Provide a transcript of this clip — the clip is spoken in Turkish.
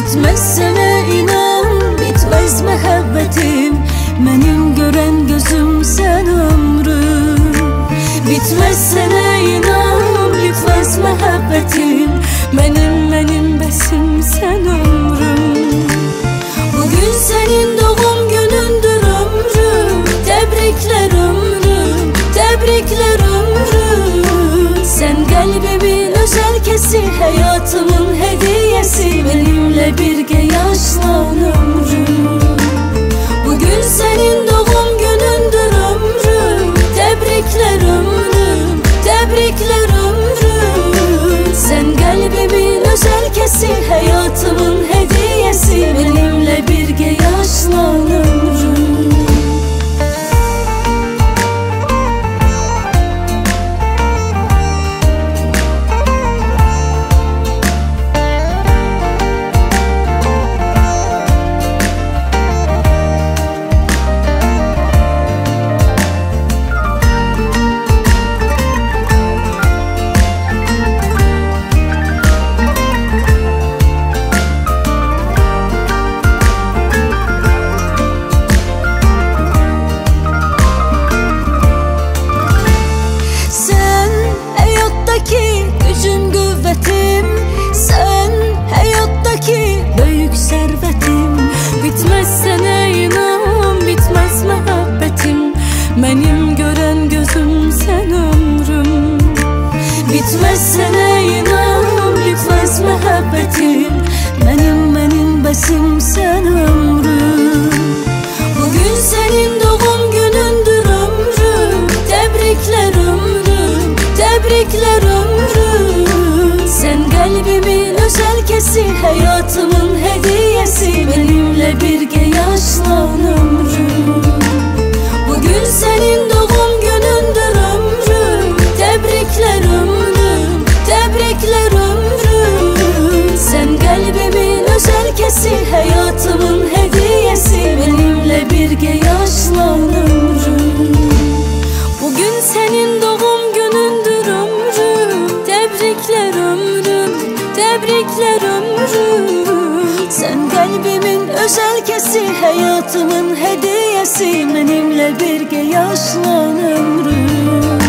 Bitmez sana inan, bitmez muhabbetim. Benim gören gözüm sen ömrüm. Bitmez sana inan, bitmez muhabbetim. Benim besim sen ömrüm. Bugün senin doğum günündür ömrüm. Tebrikler ömrüm, tebrikler ömrüm. Sen kalbimin özel kesi, hayatımın hediyesi. Benimle birge yaşlan ömrüm. Bugün senin doğum günündür ömrüm. Tebrikler ömrüm, tebrikler ömrüm. Sen kalbimin özel kesi, hayatımın hediyesi. Benimle birge yaşlan ömrüm. Gücüm kuvvetim, sen hayattaki büyük servetim. Bitmez sana inan, bitmez muhabbetim. Benim gören gözüm sen ömrüm. Bitmez sana inan, bitmez muhabbetim. Benim besim sen ömrüm. Bugün senin doğum günündür ömrüm. Tebrikler ömrüm, tebrikler ömrüm. Sen kalbimin özel kesi, hayatımın hediyesi. Benimle birge yaşlan ömrüm. Bugün senin doğum günündür ömrüm. Tebrikler ömrüm, tebrikler ömrüm. Sen kalbimin özel kesi, hayatımın hediyesi. Benimle birge yaşlan ömrüm. Bugün senin doğum günündür ömrüm. Tebrikler ömrüm, tebrikler ömrüm. Sen kalbimin özel kesi, hayatımın hediyesi. Benimle birge yaşlan ömrüm.